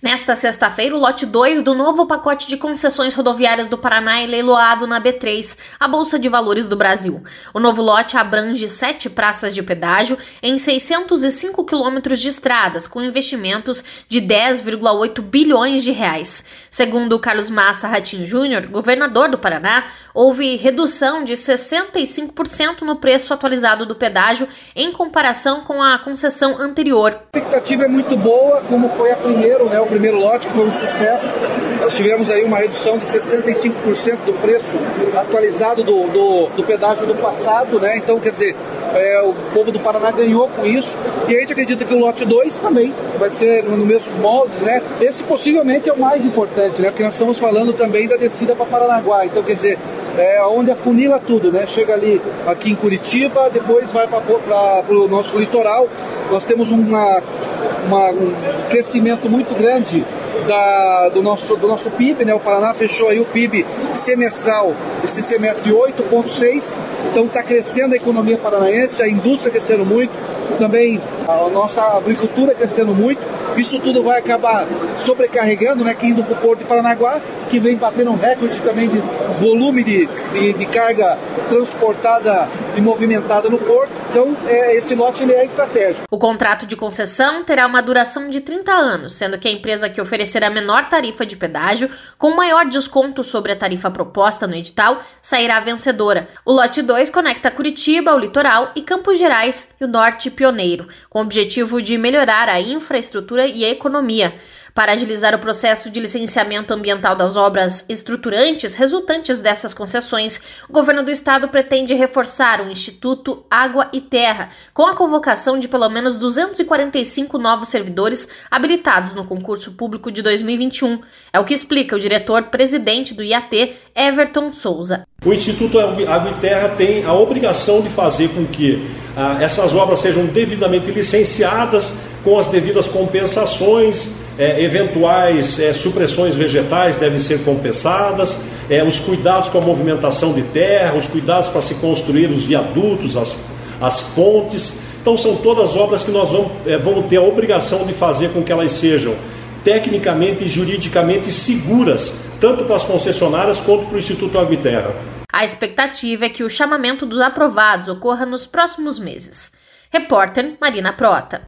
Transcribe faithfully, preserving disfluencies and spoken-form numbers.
Nesta sexta-feira, o lote dois do novo pacote de concessões rodoviárias do Paraná é leiloado na B três, a Bolsa de Valores do Brasil. O novo lote abrange sete praças de pedágio em seiscentos e cinco quilômetros de estradas, com investimentos de dez vírgula oito bilhões de reais. Segundo Carlos Massa Ratinho Júnior, governador do Paraná, houve redução de sessenta e cinco por cento no preço atualizado do pedágio em comparação com a concessão anterior. A expectativa é muito boa, como foi a primeira, né? O primeiro lote, que foi um sucesso. Nós tivemos aí uma redução de sessenta e cinco por cento do preço atualizado do, do, do pedágio do passado, né? Então, quer dizer, é, o povo do Paraná ganhou com isso, e a gente acredita que o lote dois também vai ser nos no mesmos moldes, né? Esse possivelmente é o mais importante, né? Porque nós estamos falando também da descida para Paranaguá, então, quer dizer, é onde afunila tudo, né? Chega ali aqui em Curitiba, depois vai para o nosso litoral. Nós temos uma, uma, um crescimento muito grande Da, do, nosso, do nosso P I B, né? O Paraná fechou aí o P I B semestral, esse semestre oito vírgula seis, então está crescendo a economia paranaense, a indústria crescendo muito, também a nossa agricultura crescendo muito. Isso tudo vai acabar sobrecarregando, né? Que indo para o Porto de Paranaguá, que vem batendo um recorde também de volume de, de, de carga transportada e movimentada no porto. Então, é, esse lote ele é estratégico. O contrato de concessão terá uma duração de trinta anos, sendo que a empresa que oferecer a menor tarifa de pedágio, com maior desconto sobre a tarifa proposta no edital, sairá vencedora. O lote dois conecta Curitiba, o litoral, e Campos Gerais e o norte pioneiro, com o objetivo de melhorar a infraestrutura e a economia. Para agilizar o processo de licenciamento ambiental das obras estruturantes resultantes dessas concessões, o governo do estado pretende reforçar o Instituto Água e Terra, com a convocação de pelo menos duzentos e quarenta e cinco novos servidores habilitados no concurso público de dois mil e vinte e um. É o que explica o diretor-presidente do I A T, Everton Souza. O Instituto Água e Terra tem a obrigação de fazer com que ah, essas obras sejam devidamente licenciadas, com as devidas compensações, eh, eventuais eh, supressões vegetais devem ser compensadas, eh, os cuidados com a movimentação de terra, os cuidados para se construir os viadutos, as, as pontes. Então são todas obras que nós vamos, eh, vamos ter a obrigação de fazer com que elas sejam tecnicamente e juridicamente seguras, tanto para as concessionárias quanto para o Instituto Água e Terra. A expectativa é que o chamamento dos aprovados ocorra nos próximos meses. Repórter Marina Prota.